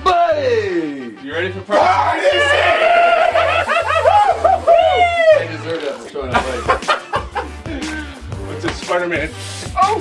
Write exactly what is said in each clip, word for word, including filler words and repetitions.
buddy! You ready for Party City? They deserve that for showing up late. What's this, Spider-Man? Oh!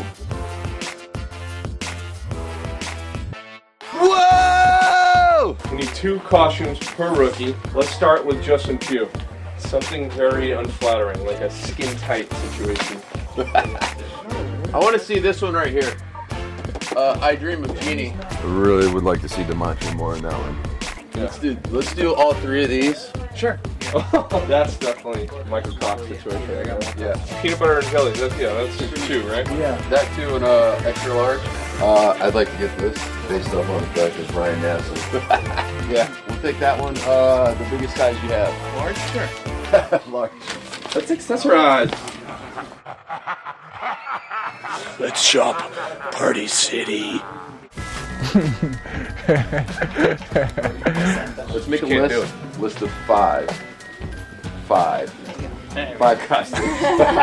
Whoa! We need two costumes per rookie. Let's start with Justin Pugh. Something very unflattering, like a skin-tight situation. I want to see this one right here. Uh, I Dream of Jeannie. I really would like to see DeMonte more in that one. Yeah. Let's do let's do all three of these. Sure. That's definitely Michael Cox situation. I got one. Yeah. Peanut butter and jelly. That's, yeah, that's two, right? Yeah. That too and uh extra large. Uh, I'd like to get this based off on the fact it's Ryan Nassau. Yeah. We'll take that one. Uh, the biggest size you have. Large? Sure. Large. Let's accessorize. Let's shop Party City. Let's make a Can't do list. List of five. Five. Five costumes.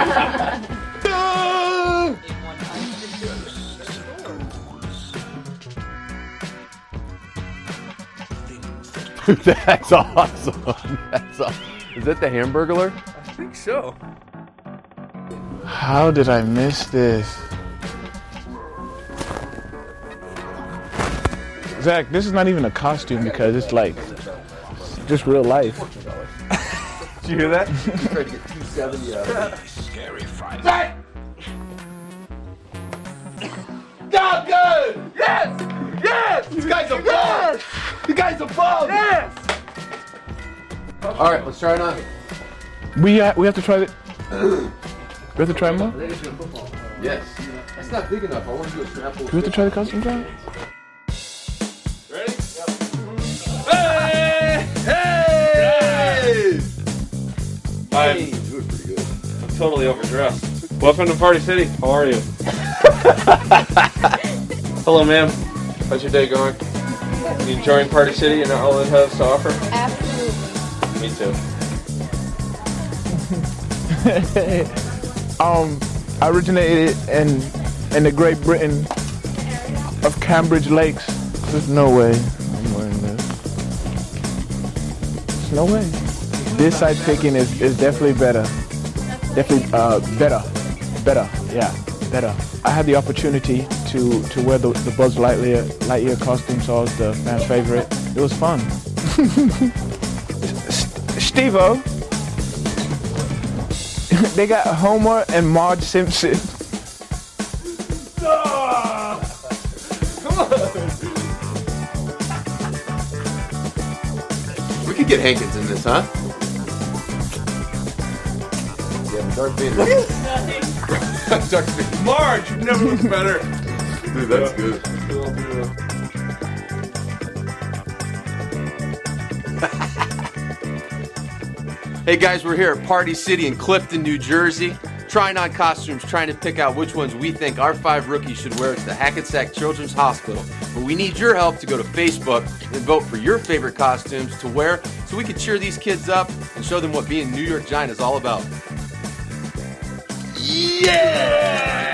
That's awesome. That's awesome. Is that the Hamburglar? I think so. How did I miss this? Zach, this is not even a costume because it's like just real life. Did you hear that? Try to get two seventy out of it. Scary Friday. Zach! God, good! Yes! Yes! This guy's a bum! Yes! The guy's a bum! Yes! Alright, let's try it on. We uh, we have to try it. We have to try more. Yes. That's not big enough. I want to do a snap. Do we have to try the costume, John? Ready? Hey! Hey! I'm Hey, doing pretty good. totally overdressed. Welcome to Party City. How are you? Hello, ma'am. How's your day going? You enjoying Party City and all it has to offer? Absolutely. Me too. um, I originated in in the Great Britain of Cambridge Lakes. There's no way I'm wearing this. There's no way. This side picking is, is definitely better. Definitely uh, better. Better. Yeah, better. I had the opportunity to, to wear the, the Buzz Lightyear, Lightyear costume, so I was the fan favorite. It was fun. Steve-O. They got Homer and Marge Simpson. Ah! Come on! We could get Hankins in this, huh? Yeah, but Darth Vader. Darth Vader. Marge, you never looked better. Dude, that's good. Hey guys, we're here at Party City in Clifton, New Jersey, trying on costumes, trying to pick out which ones we think our five rookies should wear to the Hackensack Children's Hospital. But we need your help to go to Facebook and vote for your favorite costumes to wear so we can cheer these kids up and show them what being New York Giant is all about. Yeah!